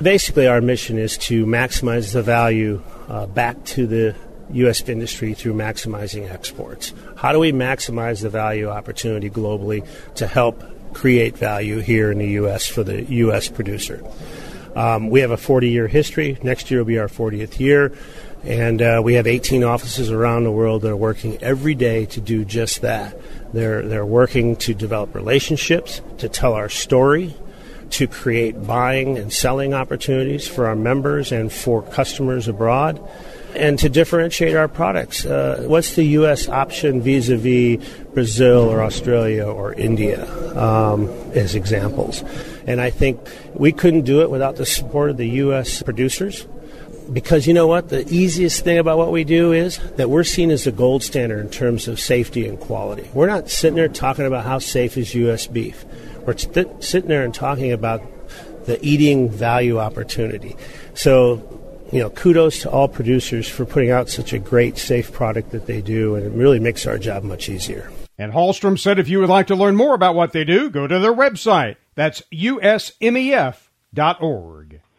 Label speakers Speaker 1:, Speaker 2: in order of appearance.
Speaker 1: Basically, our mission is to maximize the value back to the U.S. industry through maximizing exports. How do we maximize the value opportunity globally to help create value here in the U.S. for the U.S. producer? We have a 40-year history. Next year will be our 40th year. And we have 18 offices around the world that are working every day to do just that. They're working to develop relationships, to tell our story, to create buying and selling opportunities for our members and for customers abroad, and to differentiate our products. What's the U.S. option vis-a-vis Brazil or Australia or India as examples? And I think we couldn't do it without the support of the U.S. producers, because you know what? The easiest thing about what we do is that we're seen as the gold standard in terms of safety and quality. We're not sitting there talking about how safe is U.S. beef. We're sitting there and talking about the eating value opportunity. So, kudos to all producers for putting out such a great, safe product that they do, and it really makes our job much easier.
Speaker 2: And Hallstrom said if you would like to learn more about what they do, go to their website. That's usmef.org.